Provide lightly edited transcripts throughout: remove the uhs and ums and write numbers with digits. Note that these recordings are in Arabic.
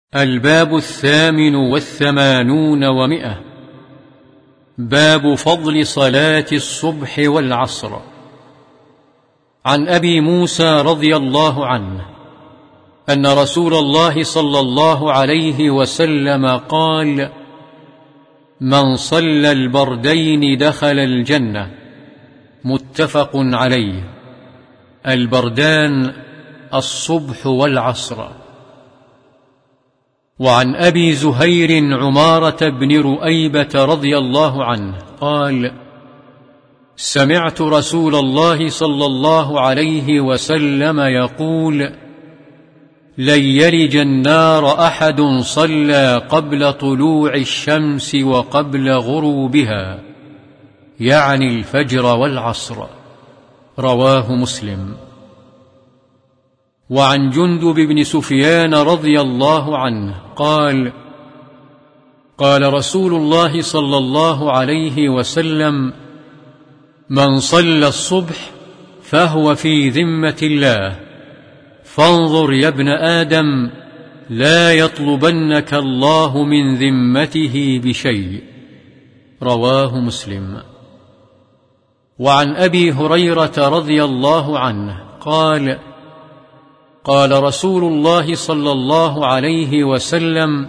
الباب 88 باب فضل صلاة الصبح والعصر. عن أبي موسى رضي الله عنه أن رسول الله صلى الله عليه وسلم قال: من صلى البردين دخل الجنة. متفق عليه. البردان الصبح والعصر. وعن أبي زهير عمارة بن رؤيبة رضي الله عنه قال: سمعت رسول الله صلى الله عليه وسلم يقول: لن يلج النار أحد صلى قبل طلوع الشمس وقبل غروبها، يعني الفجر والعصر. رواه مسلم. وعن جندب بن سفيان رضي الله عنه قال: قال رسول الله صلى الله عليه وسلم: من صلى الصبح فهو في ذمة الله، فانظر يا ابن آدم لا يطلبنك الله من ذمته بشيء. رواه مسلم. وعن أبي هريرة رضي الله عنه قال: قال رسول الله صلى الله عليه وسلم: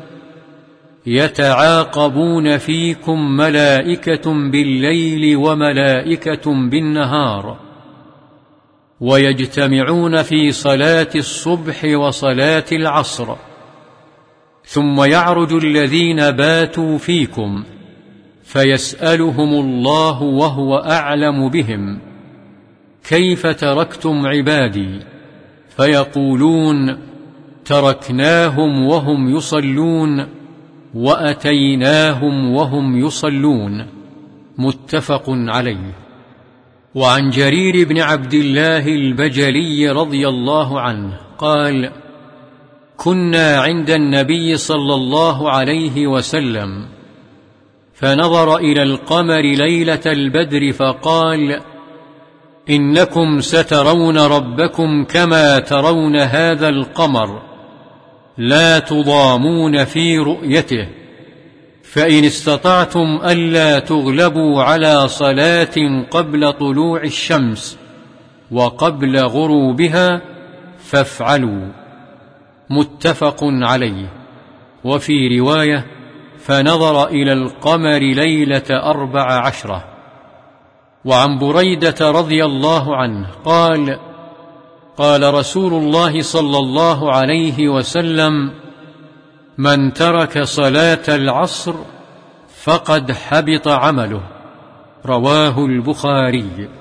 يتعاقبون فيكم ملائكة بالليل وملائكة بالنهار، ويجتمعون في صلاة الصبح وصلاة العصر، ثم يعرج الذين باتوا فيكم فيسألهم الله وهو أعلم بهم: كيف تركتم عبادي؟ فيقولون: تركناهم وهم يصلون وأتيناهم وهم يصلون. متفق عليه. وعن جرير بن عبد الله البجلي رضي الله عنه قال: كنا عند النبي صلى الله عليه وسلم، فنظر إلى القمر ليلة البدر فقال: إنكم سترون ربكم كما ترون هذا القمر، لا تضامون في رؤيته، فإن استطعتم ألا تغلبوا على صلاة قبل طلوع الشمس وقبل غروبها فافعلوا. متفق عليه. وفي رواية: فنظر إلى القمر ليلة 14. وعن بريدة رضي الله عنه قال: قال رسول الله صلى الله عليه وسلم: من ترك صلاة العصر فقد حبط عمله. رواه البخاري.